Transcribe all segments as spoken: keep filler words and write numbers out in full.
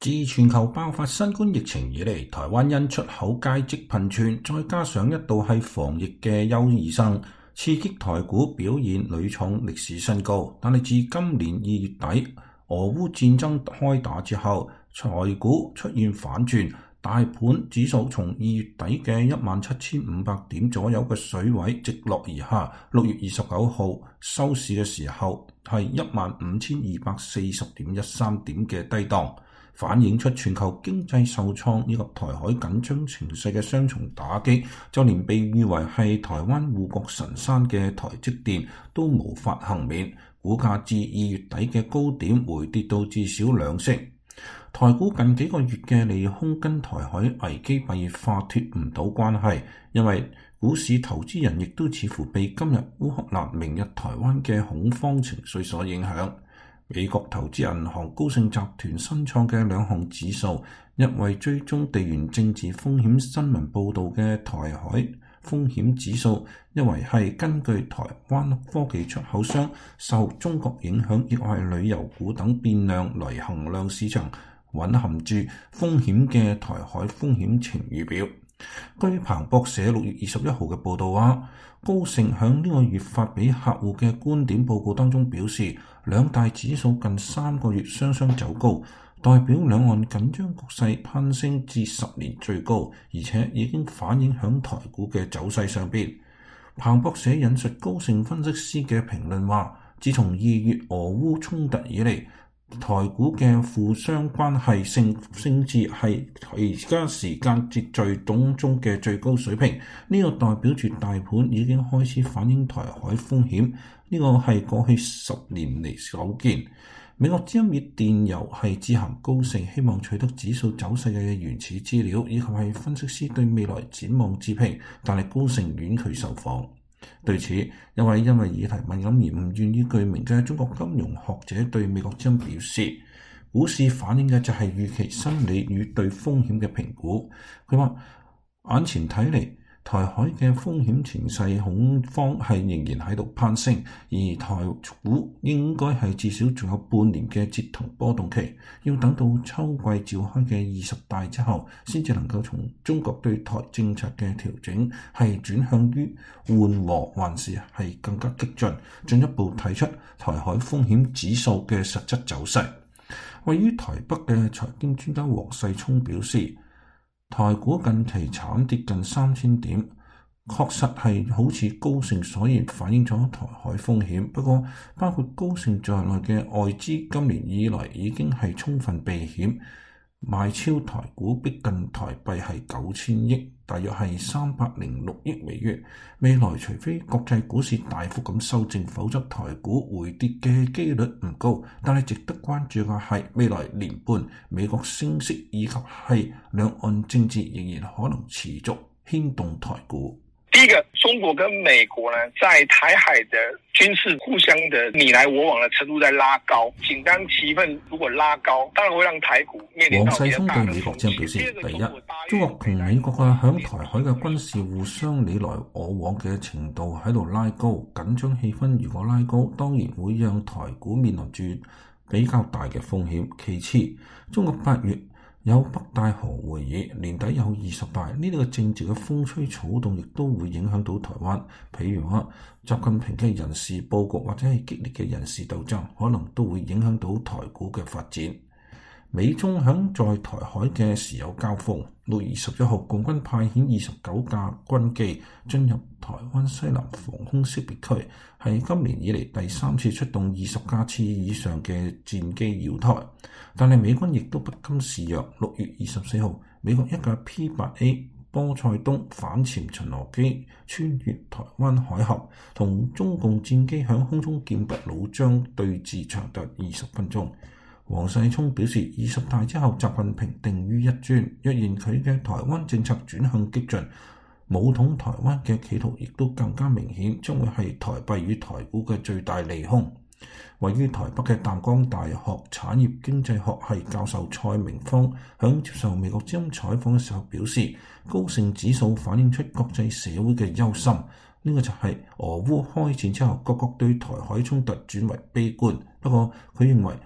自全球爆發新冠疫情以嚟，台灣因出口佳績頻傳，再加上一度係防疫嘅優異生，刺激台股表現屢創歷史新高。但係自今年二月底俄烏戰爭開打之後，台股出現反轉，大盤指數從二月底嘅一萬七千五百點左右嘅水位直落而下。六月二十九號收市嘅時候係一萬五千二百四十點一三點嘅低檔，反映出全球經濟受創以及台海緊張情勢嘅雙重打擊，就連被譽為係台灣護國神山嘅台積電都無法幸免，股價自二月底嘅高點回跌到至少兩成。台股近幾個月嘅利空跟台海危機白熱化脫唔到關係，因為股市投資人亦都似乎被今日烏克蘭、明日台灣嘅恐慌情緒所影響。美國投資銀行高盛集團新創嘅兩項指數，一為追蹤地緣政治風險新聞報導嘅台海風險指數，一為係根據台灣科技出口商受中國影響，亦或係旅遊股等變量來衡量市場蘊含住風險嘅台海風險晴雨表。據彭博社六月二十一號嘅報導話，高盛響呢個月發俾客戶嘅觀點報告當中表示，兩大指數近三個月雙雙走高，代表兩岸緊張局勢攀升至十年最高，而且已經反映響台股嘅走勢上邊。彭博社引述高盛分析師嘅評論話，自從二月俄烏衝突以嚟，台股嘅負相關係升升至係而家時間秩序當中嘅最高水平，呢、這個代表住大盤已經開始反映台海風險，呢、這個係過去十年嚟首見。美國之音以電郵係致函高盛，希望取得指數走勢嘅原始資料，以及係分析師對未來展望之評，但係高盛婉拒受訪。對此，一位因為議題敏感而唔願意具名嘅中國金融學者對美國之音表示，股市反映嘅就係預期心理與對風險嘅評估。佢話眼前睇嚟，台海嘅風險情勢恐慌係仍然喺度攀升，而台股應該係至少仲有半年嘅折騰波動期，要等到秋季召開嘅二十大之後，先至能夠從中國對台政策嘅調整係轉向於緩和，還是係更加激進，進一步提出台海風險指數嘅實質走勢。位於台北嘅財經專家黃世聰表示，台股近期慘跌近三千點，確實係好似高盛所言反映咗台海風險。不過，包括高盛在內嘅外資今年以來已經係充分避險，賣超台股逼近台幣係九千億，大約係三百零六億美元。未來除非國際股市大幅咁修正，否則台股回跌嘅機率唔高。但係值得關注嘅係未來年半美國升息以及係兩岸政治仍然可能持續牽動台股。 第一個，中國跟美國呢，在台海的軍事互相的你來我往的程度在拉高，緊張氣氛如果拉高，當然會讓台股面臨到比較大的風險。黃世聰對美國之音表示，第一，中國同美國嘅響台海嘅軍事互相你來我往嘅程度喺度拉高，緊張氣氛如果拉高，當然會讓台股面臨住比較大嘅風險。其次，中國八月有北戴河會議，年底有二十大，呢啲嘅政治嘅風吹草動亦都會影響到台灣。譬如話，習近平嘅人事佈局或者係激烈嘅人事鬥爭，可能都會影響到台股嘅發展。美中響在台海嘅時有交鋒。六月二十一號，共軍派遣二十九架軍機進入台灣西南防空識別區，係今年以嚟第三次出動二十架次以上嘅戰機擾台。但係美軍亦都不甘示弱。六月二十四號，美國一架 P 八 A 波塞冬反潛巡邏機穿越台灣海峽，同中共戰機響空中劍拔弩張對峙長達二十分鐘。黃世聰表示，二十大之後，習近平定於一尊。若然佢嘅台灣政策轉向激進，武統台灣嘅企圖亦都更加明顯，將會係台幣與台股嘅最大利空。位於台北嘅淡江大學產業經濟學系教授蔡明芳響接受美國之音採訪嘅時候表示，高盛指數反映出國際社會嘅憂心。呢個就係俄烏開戰之後，各國對台海衝突轉為悲觀。不過佢認為，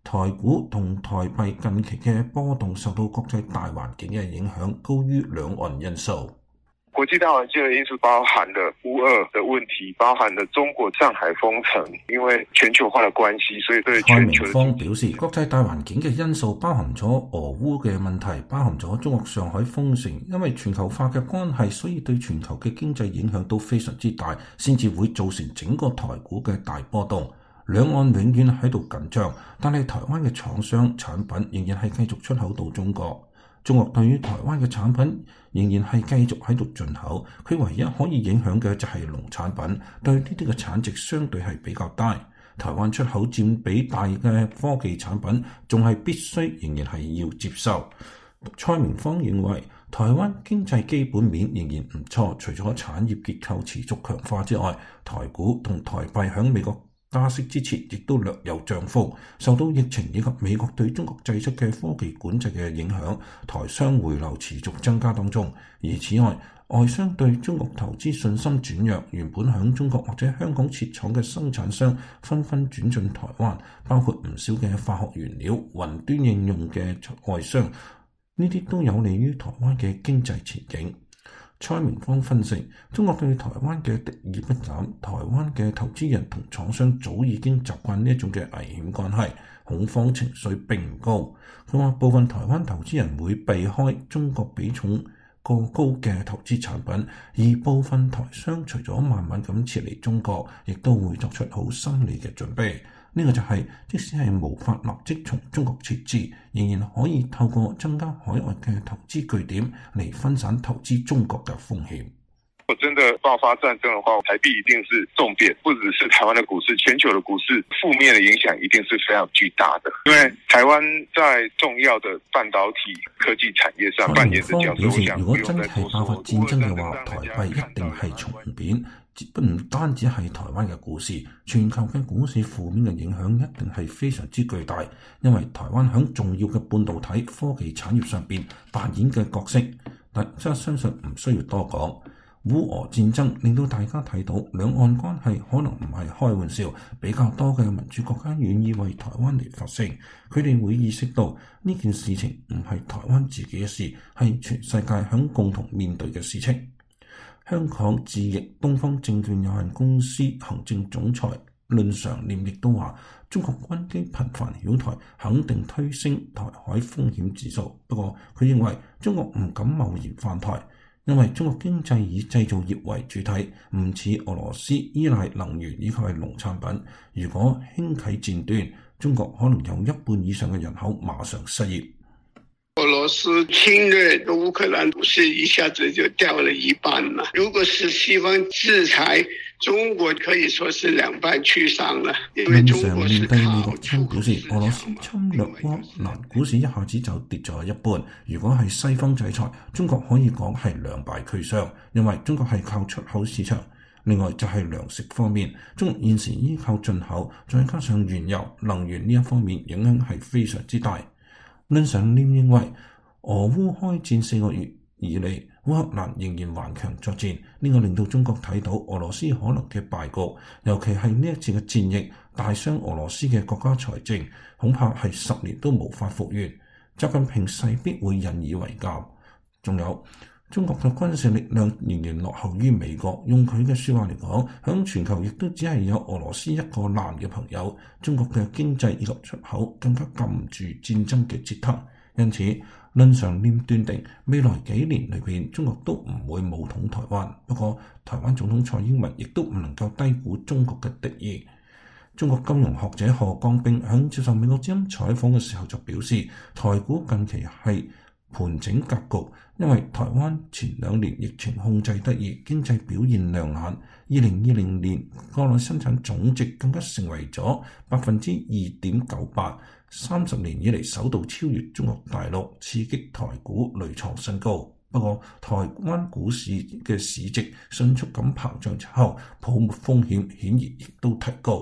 台股同台幣近期嘅波動受到國際大環境嘅影響，高於兩岸因素。 國際大環境嘅因素包含了烏俄嘅問題，包含了中國上海封城，因為全球化嘅關係，所以對蔡明芳表示，國際大環境嘅因素包含咗俄烏嘅問題，包含咗中國上海封城，因為全球化嘅關係，所以對全球嘅經濟影響都非常之大，先至會造成整個台股嘅大波動。兩岸永遠喺度緊張，但係台灣嘅廠商產品仍然係繼續出口到中國。中國對於台灣嘅產品仍然係繼續喺度進口，佢唯一可以影響嘅就係農產品，對呢啲嘅產值相對係比較低。台灣出口佔比大嘅科技產品，仲係必須仍然係要接受。蔡明芳認為，台灣經濟基本面仍然唔錯，除咗產業結構持續強化之外，台股同台幣響美國加息之前亦都略有漲幅，受到疫情以及美國對中國祭出嘅科技管制嘅影響，台商回流持續增加當中。而此外，外商對中國投資信心轉弱，原本響中國或者香港設廠嘅生產商紛紛轉進台灣，包括唔少嘅化學原料、雲端應用嘅外商，呢啲都有利於台灣嘅經濟前景。蔡明芳分析，中國對台灣嘅敵意不減，台灣嘅投資人同廠商早已經習慣呢一種嘅危險關係，恐慌情緒並唔高。佢話部分台灣投資人會避開中國比重過高嘅投資產品，而部分台商除咗慢慢咁撤離中國，亦都會作出好心理嘅準備。呢個就係、是、即使係無法立即從中國撤資，仍然可以透過增加海外嘅投資據點嚟分散投資中國嘅風險。 如果真的爆發戰爭的話，台幣一定是重點，不只是台灣的股市，全球的股市負面的影響一定是非常巨大的。因為台灣在重要的半導體科技產業上扮演嘅角色，我想如果真係爆發戰爭嘅話，台幣一定係重貶。不唔單止係台灣嘅股市，全球嘅股市負面嘅影響一定係非常之巨大，因為台灣喺重要嘅半導體科技產業上邊扮演嘅角色，但真係相信唔需要多講。烏俄戰爭令到大家睇到兩岸關係可能唔係開玩笑，比較多嘅民主國家願意為台灣嚟發聲，佢哋會意識到呢件事情唔係台灣自己嘅事，係全世界響共同面對嘅事情。香港智易東方證券有限公司行政總裁論常念亦都話，中國軍機頻繁擾台肯定推升台海風險指數。不過佢認為中國唔敢貿然犯台，因為中國經濟以製造業為主體，唔似俄羅斯依賴能源以及係農產品。如果輕啟戰端，中國可能有一半以上嘅人口馬上失業。 俄羅斯侵略的烏克蘭股市一下子就掉了一半了。如果是西方制裁，中國可以說是兩敗俱傷了。因為中國是靠美國將表示，俄羅斯侵略烏克蘭股市一下子就跌咗一半。如果係西方制裁，中國可以講係兩敗俱傷，因為中國係靠出口市場。另外就係糧食方面，中國現時依靠進口，再加上原油、能源呢一方面影響係非常之大。論常念認為，俄烏開戰四個月以嚟，烏克蘭仍然頑強作戰，呢個令到中國睇到俄羅斯可能嘅敗局，尤其係呢一次嘅戰役大傷俄羅斯嘅國家財政，恐怕係十年都無法復原。習近平勢必會引以為鑑。仲有中國嘅軍事力量仍然落後於美國，用佢嘅説話嚟講，響全球亦都只係有俄羅斯一個爛嘅朋友。中國嘅經濟以及出口更加禁唔住戰爭嘅折騰，因此論常念斷定未來幾年裏邊，中國都唔會武統台灣。不過，台灣總統蔡英文亦都唔能夠低估中國嘅敵意。中國金融學者賀江兵響接受美國之音採訪嘅時候就表示，台股近期係盤整格局，因為台灣前兩年疫情控制得宜，經濟表現亮眼。二零二零年國內生產總值更加成為咗百分之二點九八，三十年以嚟首度超越中國大陸，刺激台股屢創新高。不過，台灣股市嘅市值迅速咁膨脹之後，泡沫風險顯然亦都提高。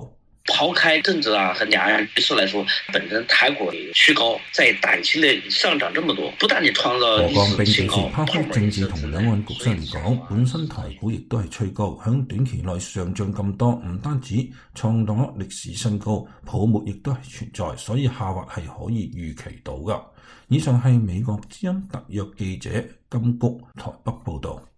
拋開政治啊和兩岸局勢來說，本身台股趨高，在短期內上漲這麼多，不但你創造歷史新高。 拋開政治同兩岸局勢嚟講，本身台股亦都係趨高，響短期內上漲咁多，唔單止創造咗歷史新高，泡沫亦都係存在，所以下滑係可以預期到噶。以上係美國之音特約記者金谷台北報道。